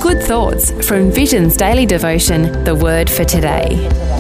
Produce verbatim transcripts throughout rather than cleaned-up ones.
Good thoughts from Vision's daily devotion, The Word for Today.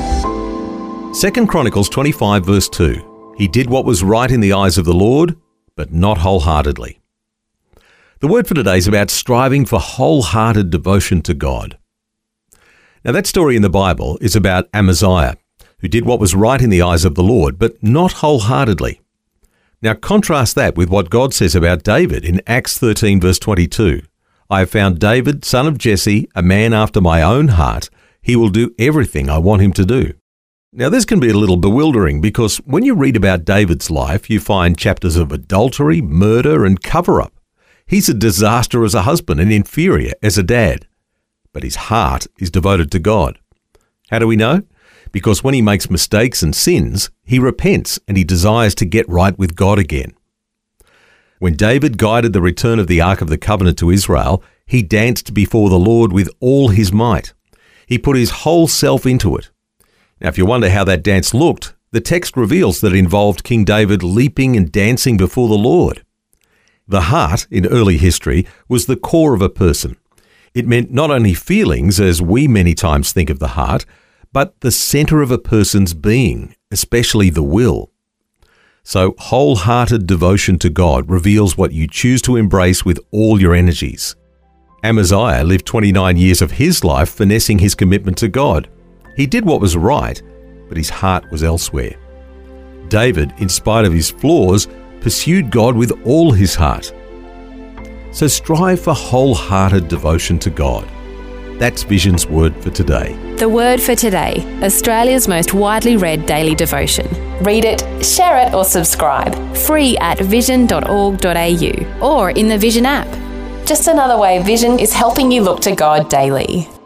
Second Chronicles twenty-five verse two. He did what was right in the eyes of the Lord, but not wholeheartedly. The word for today is about striving for wholehearted devotion to God. Now that story in the Bible is about Amaziah, who did what was right in the eyes of the Lord, but not wholeheartedly. Now contrast that with what God says about David in Acts thirteen verse twenty-two. I have found David, son of Jesse, a man after my own heart. He will do everything I want him to do. Now this can be a little bewildering because when you read about David's life, you find chapters of adultery, murder, and cover-up. He's a disaster as a husband and inferior as a dad. But his heart is devoted to God. How do we know? Because when he makes mistakes and sins, he repents and he desires to get right with God again. When David guided the return of the Ark of the Covenant to Israel, he danced before the Lord with all his might. He put his whole self into it. Now, if you wonder how that dance looked, the text reveals that it involved King David leaping and dancing before the Lord. The heart, in early history, was the core of a person. It meant not only feelings, as we many times think of the heart, but the center of a person's being, especially the will. So wholehearted devotion to God reveals what you choose to embrace with all your energies. Amaziah lived twenty-nine years of his life finessing his commitment to God. He did what was right, but his heart was elsewhere. David, in spite of his flaws, pursued God with all his heart. So strive for wholehearted devotion to God. That's Vision's Word for Today. The Word for Today, Australia's most widely read daily devotion. Read it, share it or subscribe. Free at vision dot org dot a u or in the Vision app. Just another way Vision is helping you look to God daily.